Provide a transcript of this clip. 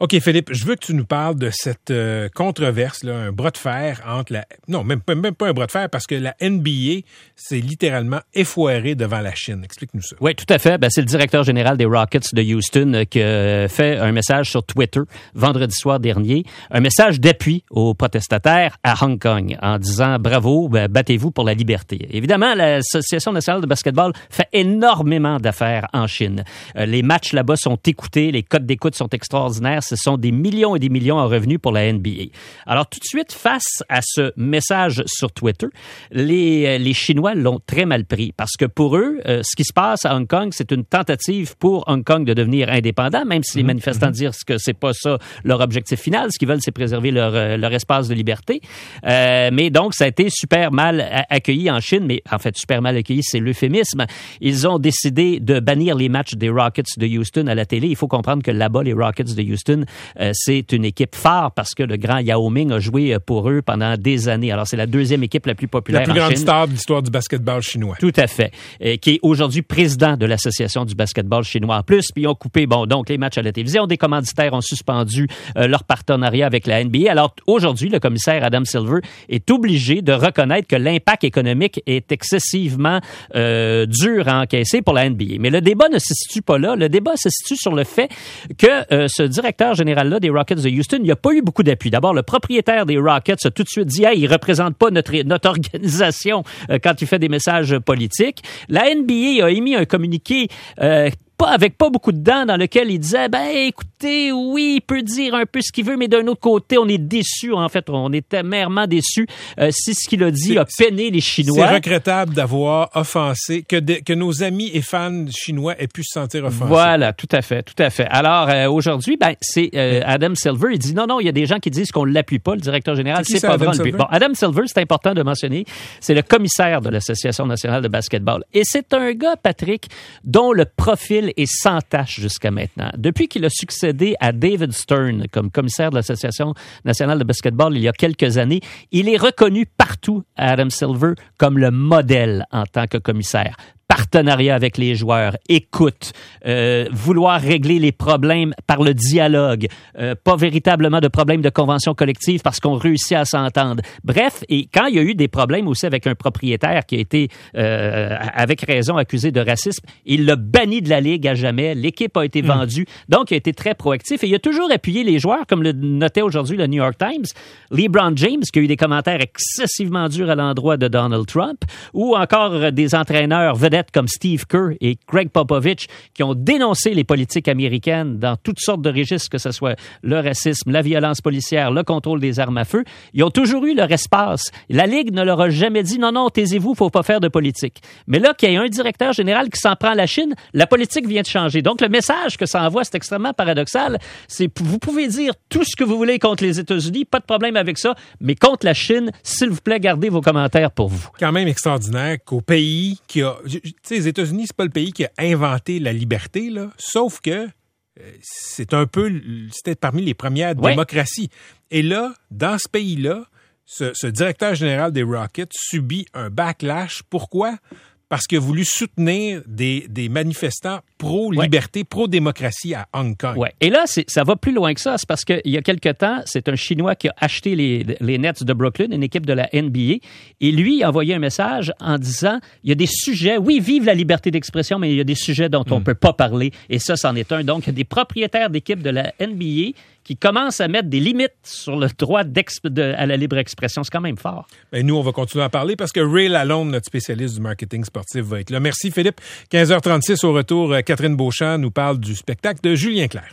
OK, Philippe, je veux que tu nous parles de cette controverse, là, un bras de fer entre Non, même pas un bras de fer, parce que la NBA s'est littéralement effoirée devant la Chine. Explique-nous ça. Oui, tout à fait. C'est le directeur général des Rockets de Houston qui a fait un message sur Twitter vendredi soir dernier, un message d'appui aux protestataires à Hong Kong en disant « Bravo, battez-vous pour la liberté ». Évidemment, l'Association nationale de basketball fait énormément d'affaires en Chine. Les matchs là-bas sont écoutés, les codes d'écoute sont extraordinaires. Ce sont des millions et des millions en revenus pour la NBA. Alors, tout de suite, face à ce message sur Twitter, les Chinois l'ont très mal pris parce que pour eux, ce qui se passe à Hong Kong, c'est une tentative pour Hong Kong de devenir indépendant, même si les manifestants disent que c'est pas ça leur objectif final. Ce qu'ils veulent, c'est préserver leur espace de liberté. Mais donc, ça a été super mal accueilli en Chine, mais en fait, super mal accueilli, c'est l'euphémisme. Ils ont décidé de bannir les matchs des Rockets de Houston à la télé. Il faut comprendre que là-bas, les Rockets de Houston, c'est une équipe phare parce que le grand Yao Ming a joué pour eux pendant des années. Alors, c'est la deuxième équipe la plus populaire en Chine. La plus grande star de l'histoire du basketball chinois. Tout à fait. Qui est aujourd'hui président de l'Association du basketball chinois en plus. Puis ils ont coupé, donc les matchs à la télévision. Des commanditaires ont suspendu leur partenariat avec la NBA. Alors, aujourd'hui, le commissaire Adam Silver est obligé de reconnaître que l'impact économique est excessivement dur à encaisser pour la NBA. Mais le débat ne se situe pas là. Le débat se situe sur le fait que ce directeur général-là des Rockets de Houston, il n'y a pas eu beaucoup d'appui. D'abord, le propriétaire des Rockets a tout de suite dit « Hey, il ne représente pas notre organisation quand il fait des messages politiques ». La NBA a émis un communiqué avec pas beaucoup de dents, dans lequel il disait écoutez, oui, il peut dire un peu ce qu'il veut, mais d'un autre côté, on est déçus. En fait, on est amèrement déçus si ce qu'il a dit a peiné les Chinois. C'est regrettable d'avoir offensé, que nos amis et fans chinois aient pu se sentir offensés. Voilà, tout à fait, tout à fait. Alors, aujourd'hui, c'est Adam Silver, il dit non, il y a des gens qui disent qu'on ne l'appuie pas, le directeur général, c'est pas vrai. Bon, Adam Silver, c'est important de mentionner, c'est le commissaire de l'Association nationale de basketball. Et c'est un gars, Patrick, dont le profil est sans tache jusqu'à maintenant. Depuis qu'il a succédé à David Stern comme commissaire de l'Association nationale de basketball il y a quelques années, il est reconnu partout, Adam Silver, comme le modèle en tant que commissaire. Partenariat avec les joueurs, écoute, vouloir régler les problèmes par le dialogue, pas véritablement de problèmes de convention collective parce qu'on réussit à s'entendre. Bref, et quand il y a eu des problèmes aussi avec un propriétaire qui a été, avec raison, accusé de racisme, il l'a banni de la Ligue à jamais. L'équipe a été vendue, donc il a été très proactif et il a toujours appuyé les joueurs, comme le notait aujourd'hui le New York Times. LeBron James, qui a eu des commentaires excessivement durs à l'endroit de Donald Trump, ou encore des entraîneurs vedettes comme Steve Kerr et Greg Popovich qui ont dénoncé les politiques américaines dans toutes sortes de registres, que ce soit le racisme, la violence policière, le contrôle des armes à feu. Ils ont toujours eu leur espace. La Ligue ne leur a jamais dit non, taisez-vous, faut pas faire de politique. Mais là, qu'il y a un directeur général qui s'en prend à la Chine, la politique vient de changer. Donc, le message que ça envoie, c'est extrêmement paradoxal. C'est, vous pouvez dire tout ce que vous voulez contre les États-Unis, pas de problème avec ça, mais contre la Chine, s'il vous plaît, gardez vos commentaires pour vous. Quand même extraordinaire qu'au pays qui a... Tu sais, les États-Unis, c'est pas le pays qui a inventé la liberté, là, sauf que c'était parmi les premières démocraties. Et là, dans ce pays-là, ce directeur général des Rockets subit un backlash. Pourquoi? Parce qu'il a voulu soutenir des manifestants pro-liberté, pro-démocratie à Hong Kong. Ouais. Et là, ça va plus loin que ça. C'est parce qu'il y a quelque temps, c'est un Chinois qui a acheté les Nets de Brooklyn, une équipe de la NBA, et lui il a envoyé un message en disant, il y a des sujets, oui, vive la liberté d'expression, mais il y a des sujets dont on peut pas parler, et ça, c'en est un. Donc, il y a des propriétaires d'équipes de la NBA qui commencent à mettre des limites sur le droit à la libre expression. C'est quand même fort. Ben, nous, on va continuer à parler parce que Ray Lalonde, notre spécialiste du marketing sportif, va être là. Merci, Philippe. 15h36 au retour, Catherine Beauchamp nous parle du spectacle de Julien Clerc.